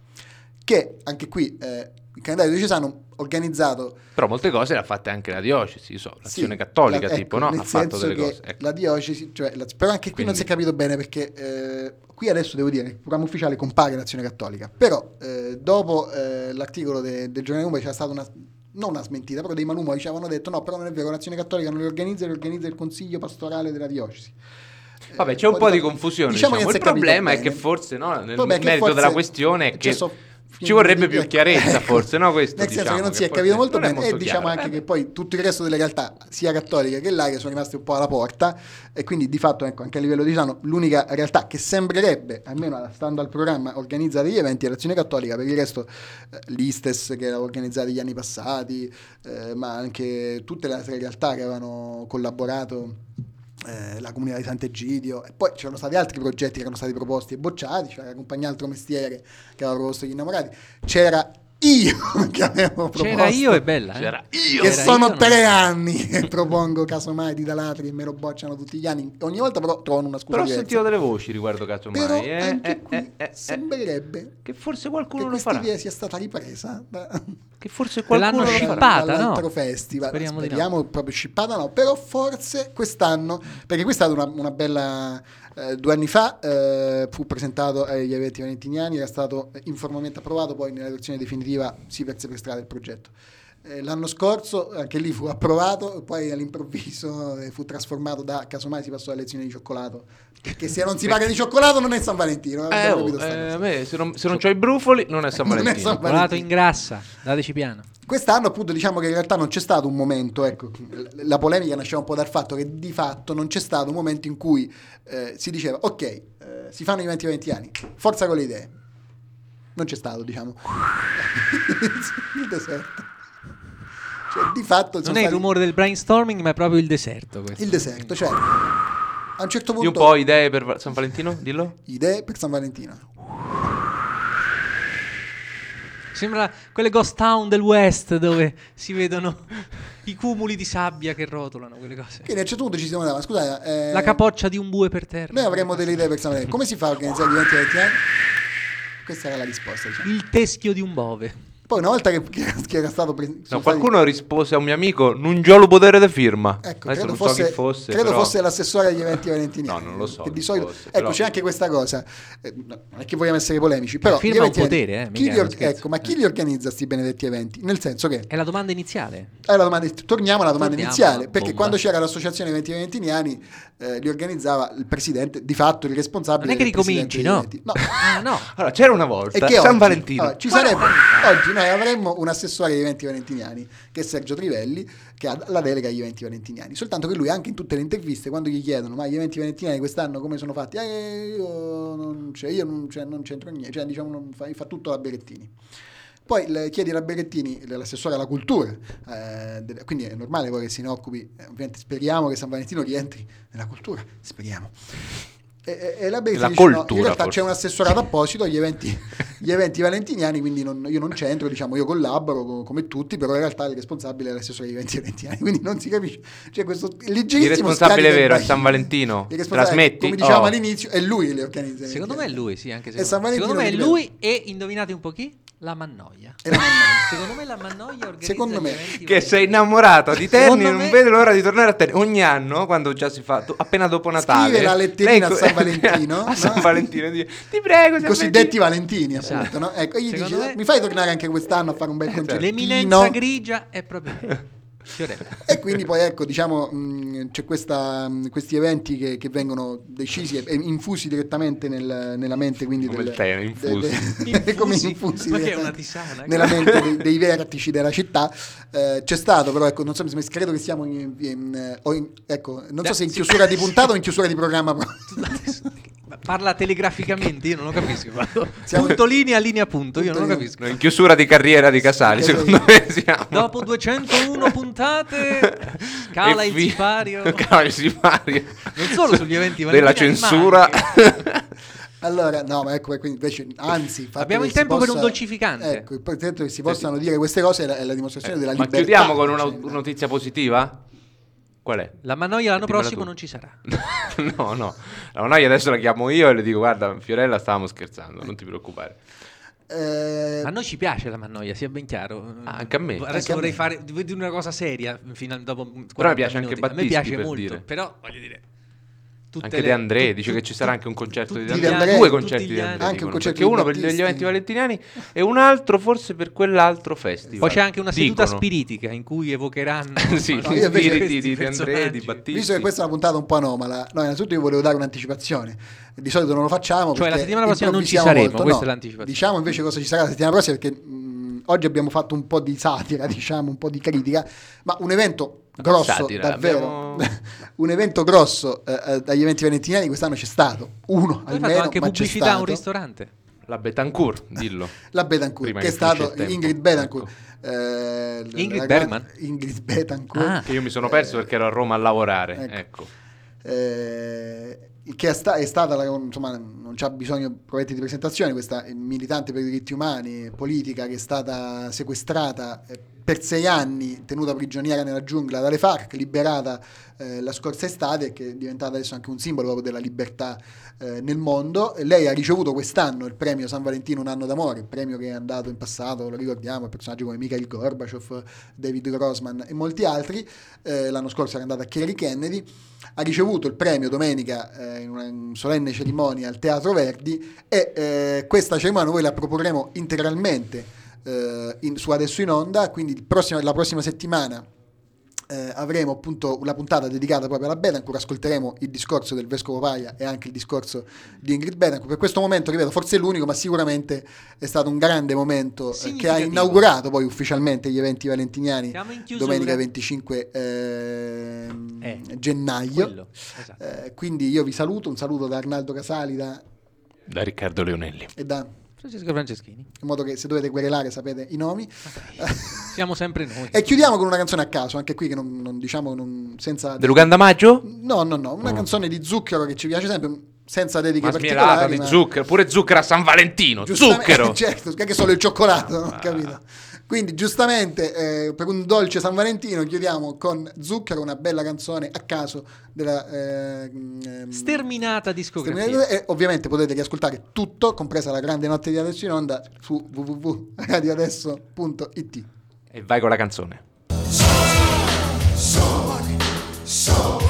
che anche qui eh, il calendario diocesano organizzato, Però molte cose le ha fatte anche la diocesi, io so, l'azione sì, cattolica la- tipo, ecco, no? nel Ha fatto senso delle che cose. Ecco. la diocesi, cioè la- però anche qui non Quindi- si è capito bene perché eh, qui adesso devo dire il programma ufficiale compare l'azione cattolica, però eh, dopo eh, l'articolo de- del giornale Numeri c'era stata una non una smentita, però dei malumori ci avevano detto no, però non è vero, l'azione cattolica non le organizza, le organizza il consiglio pastorale della diocesi. Vabbè, Eh, c'è un po' di fatto- confusione. diciamo Diciamo. che Il non si è capito problema è che bene. forse no, nel Vabbè, che merito forse- della questione è che cioè, so- ci vorrebbe più ecco, chiarezza, ecco. forse, no? Questo, Nel senso diciamo, che non si è forse capito molto non è bene, molto e diciamo chiaro. anche Eh, che poi tutto il resto delle realtà, sia cattoliche che laiche, sono rimaste un po' alla porta, e quindi di fatto, ecco, anche a livello diocesano, l'unica realtà che sembrerebbe, almeno stando al programma, organizza degli eventi è l'azione cattolica. Per il resto eh, l'Istes che era organizzata gli anni passati, eh, ma anche tutte le altre realtà che avevano collaborato, eh, la comunità di Sant'Egidio, e poi c'erano stati altri progetti che erano stati proposti e bocciati. C'era la compagnia Altro Mestiere che aveva proposto gli innamorati, c'era io che avevo proposto, C'era io è bella, eh? C'era io. che Era sono io, no? tre anni che propongo casomai di Dalatri e me lo bocciano tutti gli anni, ogni volta però trovano una scusa Però ho diversa. sentito delle voci riguardo casomai. Però eh, anche eh, qui eh, eh, eh, sembrerebbe che forse che qualcuno lo questa farà. idea sia stata ripresa da, Che forse Te l'hanno qualcuno lo farà. scippata, dall'altro no? festival. Speriamo di no. Speriamo proprio scippata no, però forse quest'anno, perché questa è stata una, una bella eh, due anni fa eh, fu presentato agli eventi valentiniani, era stato informalmente approvato, poi nella versione definitiva si perse per strada il progetto. Eh, l'anno scorso anche lì fu approvato, poi all'improvviso eh, fu trasformato da, casomai si passò alle lezioni di cioccolato, perché se non si paga di cioccolato non è San Valentino. Eh, abbiamo oh, capito sta eh, cosa. a me, se non, se non c'ho i brufoli non è San Non è Valentino. San Colato ingrassa, dateci piano. Quest'anno appunto diciamo che in realtà non c'è stato un momento, ecco, la polemica nasceva un po' dal fatto che di fatto non c'è stato un momento in cui eh, si diceva ok, eh, si fanno i venti valentiniani, forza con le idee. Non c'è stato, diciamo. Il deserto. Cioè, di fatto Non sono è il stati- rumore del brainstorming, ma è proprio il deserto questo. il deserto, cioè a un certo Di punto un po' idee per Va- San Valentino? Dillo. idee per San Valentino. Sembra quelle ghost town del West dove si vedono i cumuli di sabbia che rotolano, quelle cose. Quindi a un certo punto ci siamo detti, ma scusate, eh, La capoccia di un bue per terra. noi avremmo delle idee per San Valentino. Come si fa a organizzare gli eventi valentiniani? Questa era la risposta, diciamo. Il teschio di un bove. Poi una volta che, che- che era stato pre- No, sono qualcuno rispose a un mio amico non già lo potere di firma. stati- ecco, Adesso credo non fosse, so chi fosse. credo però- fosse l'assessore agli eventi valentiniani. No, non lo so che di chi solito, fosse, ecco, però- c'è anche questa cosa. Eh, non è che vogliamo essere polemici, però firma gli un eventi potere, eh, chi mica li uno or- scherzo. ecco, ma chi li organizza sti benedetti eventi? Nel senso che È la domanda iniziale. Eh, la domanda- torniamo alla domanda Torniamo iniziale, alla perché bomba. quando c'era l'associazione Eventi Valentiniani eh, li organizzava il presidente, di fatto il responsabile. Non è che del presidente ricominci, degli no? eventi. Ah, no. Allora, c'era una volta E che San oggi, Valentino. allora, ci sarebbe, oggi noi avremmo un assessore agli eventi valentiniani che è Sergio Trivelli, che ha la delega agli eventi valentiniani, soltanto che lui anche in tutte le interviste, quando gli chiedono ma gli eventi valentiniani quest'anno come sono fatti, eh, io non, cioè, io non, cioè, non c'entro niente, cioè, diciamo, non fa, fa tutto la Berettini. Poi le chiedi a Berettini, l'assessore alla cultura, eh, de- quindi è normale poi che se ne occupi, eh, ovviamente speriamo che San Valentino rientri nella cultura, speriamo. E, e, e la Berettini La dice, no, in cultura, realtà forse. c'è un assessorato apposito agli eventi, gli eventi valentiniani, quindi non- io non c'entro, diciamo, io collaboro co- come tutti, però in realtà il responsabile è l'assessore agli eventi valentiniani, quindi non si capisce. C'è questo leggerissimo Il responsabile scarico vero è del San bacino. Valentino. Il responsabile, Trasmetti? come dicevamo Oh. all'inizio, è lui che le organizza. Secondo me è lui, sì, anche E San secondo me. Valentino Secondo me è di lui e indovinate un po' chi? La Mannoia. E la Mannoia. Secondo me la Mannoia organizza Secondo gli me. eventi Che valentiniani. sei innamorato di Terni, Secondo non me- vede l'ora di tornare a Terni. Ogni anno, quando già si fa, tu- appena dopo Natale, Scrive la letterina lei- a San Valentino, a San no? Valentino, dice, ti prego, I San cosiddetti Valentino. Valentini, Esatto. appunto, no? Ecco, gli Secondo dice, me- mi fai tornare anche quest'anno a fare un bel concertino? L'eminenza grigia è proprio lui. Fiorella. E quindi poi ecco, diciamo, mh, c'è questa, mh, questi eventi che, che vengono decisi e, e infusi direttamente nel, nella mente, quindi come del, il tè, infusi. de- de- come infusi Ma che è direttamente una tisana? nella mente dei, dei vertici della città. Eh, c'è stato però, ecco, non so, mi- credo che siamo in, in, o in- ecco, non so se in chiusura di puntata o in chiusura di programma. Parla telegraficamente, io non lo capisco. Siamo- Punto linea, linea punto, io Punto non lo linea. capisco. No, in chiusura di carriera di Casali, Sì, secondo me siamo. Dopo duecentouno puntate cala E il vi- sipario. Cala il sipario. Non solo sugli eventi della valentiniani, ma censura. anche- Allora, no, ma ecco, quindi invece, anzi, il fatto Abbiamo che il si tempo per possa- un dolcificante. Ecco, il fatto che si possano dire queste cose è la, è la dimostrazione della Ma libertà. chiudiamo con una Cioè, notizia positiva? Qual è? La Mannoia l'anno Dimmela prossimo tu. non ci sarà. No, no. La Mannoia adesso la chiamo io e le dico: guarda, Fiorella, stavamo scherzando, non ti preoccupare. eh, A noi ci piace la Mannoia, sia ben chiaro. Ah, anche a me. Adesso Anche a vorrei me. fare devo dire una cosa seria fino a dopo quaranta Però mi piace anche minuti. A me Battisti, piace per molto, dire. però voglio dire tutte Anche le- De André tu- dice tu- che ci sarà tu- anche un concerto di De tutti Di André, De André, due tutti concerti gli di anni. André, Anche un dicono, concerto perché di uno per gli Battisti. eventi valentiniani e un altro forse per quell'altro festival. Poi c'è anche una seduta Dicono. spiritica in cui evocheranno Sì, No, gli io invece spiriti di questi De André, di personaggi. Battisti. visto che questa è una puntata un po' anomala, no, innanzitutto io volevo dare un'anticipazione. Di solito non lo facciamo. Cioè, la perché settimana prossima non ci improvvisiamo saremo, molto. questa No, è l'anticipazione. Diciamo invece cosa ci sarà la settimana prossima, perché mh, oggi abbiamo fatto un po' di satira, diciamo, un po' di critica, ma un evento grosso, satira, davvero, abbiamo- un evento grosso eh, eh, dagli eventi valentiniani quest'anno c'è stato, uno Hai almeno, fatto anche ma c'è pubblicità a un stato. ristorante. La Betancourt, dillo. La Betancourt, Prima che è che finisce stato il tempo. Ingrid Betancourt. eh, la- Ingrid la Bergman? gran- Ingrid Betancourt. Ah. Che io mi sono perso perché ero a Roma a lavorare. Ecco. Ecco. eh, che è, sta- è stata, la- insomma, non c'ha bisogno probabilmente di presentazione, questa militante per i diritti umani, politica, che è stata sequestrata eh, per sei anni, tenuta prigioniera nella giungla dalle FARC, liberata eh, la scorsa estate, e che è diventata adesso anche un simbolo proprio della libertà eh, nel mondo. E lei ha ricevuto quest'anno il premio San Valentino Un anno d'amore, il premio che è andato in passato, lo ricordiamo, a personaggi come Mikhail Gorbachev, David Grossman e molti altri. Eh, l'anno scorso era andata a Kerry Kennedy. Ha ricevuto il premio domenica eh, in una solenne cerimonia al Teatro Verdi, e eh, questa cerimonia noi la proporremo integralmente eh, in, su Adesso in Onda, quindi il prossimo, la prossima settimana eh, avremo appunto una puntata dedicata proprio alla Betancourt, ascolteremo il discorso del Vescovo Paia e anche il discorso di Ingrid Betancourt. Per questo momento, ripeto, forse è l'unico, ma sicuramente è stato un grande momento eh, che ha Significativo. inaugurato poi ufficialmente gli eventi valentiniani Siamo in chiusura. domenica venticinque ehm, Eh, gennaio. Quello, esatto. Eh, quindi io vi saluto, un saluto da Arnaldo Casali da, Da Riccardo Leonelli. e da, Francesco Franceschini. in modo che se dovete querelare sapete i nomi. Siamo sempre noi. E chiudiamo con una canzone a caso, anche qui che non, non diciamo non, senza Dell'Uganda Maggio? no no no una Oh. canzone di Zucchero che ci piace sempre, senza dediche Ma smielata particolari, di ma- zucchero, pure zucchero a San Valentino, Giustamente- zucchero. certo, che è solo il cioccolato, non ho Ah. capito. Quindi giustamente eh, per un dolce San Valentino chiudiamo con Zucchero, una bella canzone a caso della eh, ehm, Sterminata discografia. Sterminata, e ovviamente potete riascoltare tutto, compresa la grande notte di Adesso in Onda, su w w w punto radio adesso punto i t. E vai con la canzone. Sono, sono,